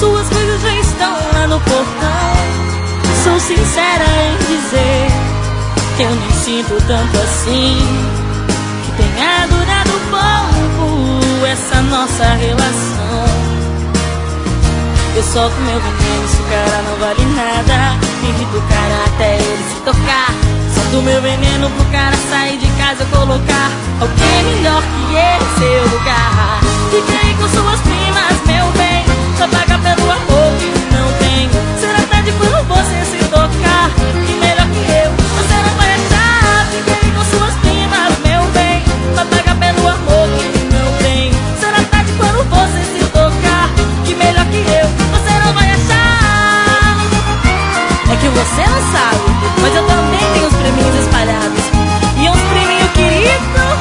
Suas coisas já estão lá no portão. Sou sincera em dizer que eu nem sinto tanto assim, que tenha durado pouco essa nossa relação. Eu solto meu veneno se o cara não vale nada, irrito o cara até ele se tocar. Solto meu veneno pro cara sair de casa e colocar alguém melhor que ele em seu lugar. Fique aí com suas primas, meu bem, só paga pelo amor que não tem. Será tarde quando você se tocar, que melhor que eu você não vai achar. Fique aí com suas primas, meu bem, só paga pelo amor que não tem. Será tarde quando você se tocar, que melhor que eu você não vai achar. É que você não sabe, mas eu também tenho os preminhos espalhados, e uns preminhos queridos.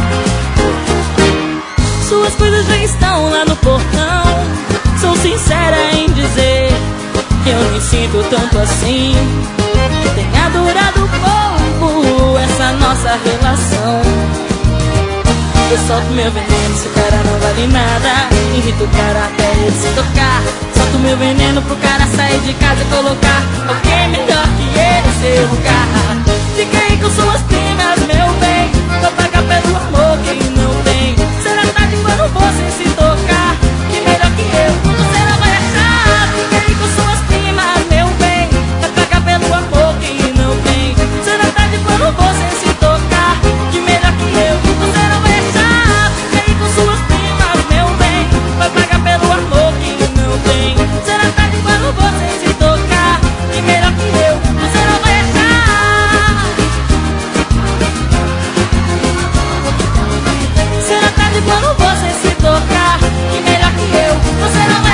Suas coisas já estão lá no portão. Sou sincera em dizer que eu nem sinto tanto assim, que tenha durado pouco essa nossa relação. Eu solto meu veneno se o cara não vale nada, irrito o cara até ele se tocar. Solto meu veneno pro cara sair de casa e colocar alguém melhor que ele em seu lugar. Fica aí com suas primas, meu bem, só paga pelo amor quem não tem. Será tarde quando você se tocar, que melhor que eu você não vai achar. Fica aí com suas primas, meu bem, só paga pelo amor quem não tem. Será tarde quando você se tocar, que melhor que eu você não vai achar. Fica aí com suas primas, meu bem, vai pagar pelo amor quem não tem. Será tarde quando você se tocar, que melhor que eu você não vai achar. Será tarde quando você se tocar, que melhor que eu você não vai achar.